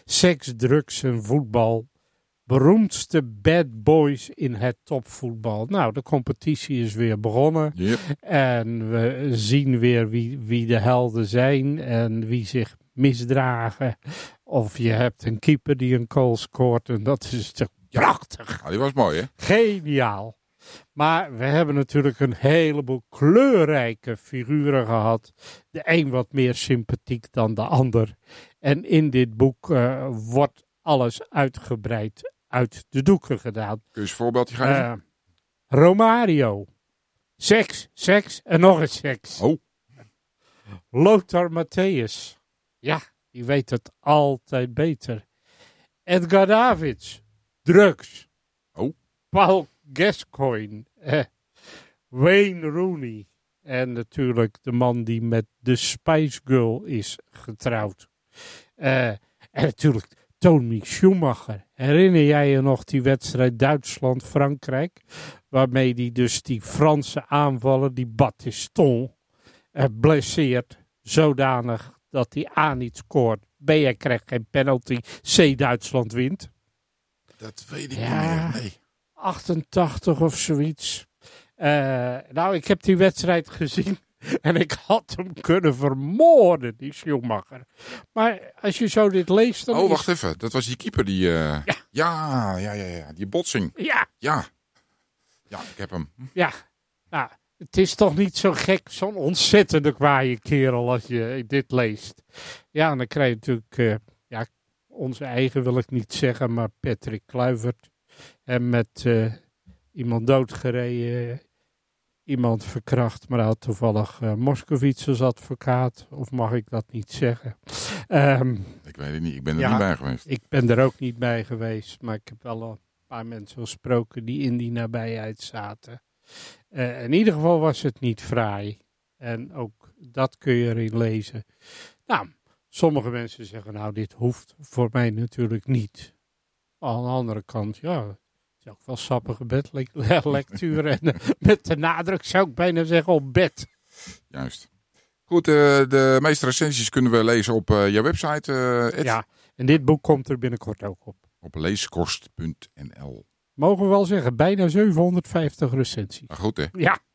Seks, drugs en voetbal. Beroemdste bad boys in het topvoetbal. Nou, de competitie is weer begonnen. Yep. En we zien weer wie de helden zijn en wie zich misdragen. Of je hebt een keeper die een goal scoort. En dat is toch prachtig. Die was mooi, hè? Geniaal. Maar we hebben natuurlijk een heleboel kleurrijke figuren gehad. De een wat meer sympathiek dan de ander. En in dit boek wordt alles uitgebreid uit de doeken gedaan. Kun je eens een voorbeeldje geven? Romario. Seks en nog eens seks. Oh. Lothar Matthäus. Ja, die weet het altijd beter. Edgar Davids. Drugs. Oh. Paul Gascoigne. Wayne Rooney. En natuurlijk de man die met de Spice Girl is getrouwd. En natuurlijk Tony Schumacher. Herinner jij je nog die wedstrijd Duitsland-Frankrijk? Waarmee hij dus die Franse aanvaller, die Battiston, blesseert zodanig dat hij A niet scoort. B, hij krijgt geen penalty. C, Duitsland wint. Dat weet ik niet meer, nee. 88 of zoiets. Nou, ik heb die wedstrijd gezien. En ik had hem kunnen vermoorden, die Schumacher. Maar als je zo dit leest... Dan wacht even. Dat was die keeper die... Ja. Die botsing. Ja, ik heb hem. Ja. Nou, het is toch niet zo gek, zo'n ontzettende kwaaie kerel als je dit leest. Ja, en dan krijg je natuurlijk... onze eigen wil ik niet zeggen, maar Patrick Kluivert. En met iemand doodgereden... Iemand verkracht, maar hij had toevallig Moskovits als advocaat. Of mag ik dat niet zeggen? Ik weet het niet, ik ben er niet bij geweest. Ik ben er ook niet bij geweest. Maar ik heb wel een paar mensen gesproken die in die nabijheid zaten. In ieder geval was het niet fraai. En ook dat kun je erin lezen. Nou, sommige mensen zeggen, nou dit hoeft voor mij natuurlijk niet. Aan de andere kant, ja... Het is ook wel sappige bedlectuur. En met de nadruk zou ik bijna zeggen op bed. Juist. Goed, de meeste recensies kunnen we lezen op jouw website. Ja, en dit boek komt er binnenkort ook op. Op leeskorst.nl. Mogen we wel zeggen, bijna 750 recensies. Nou, goed hè? Ja.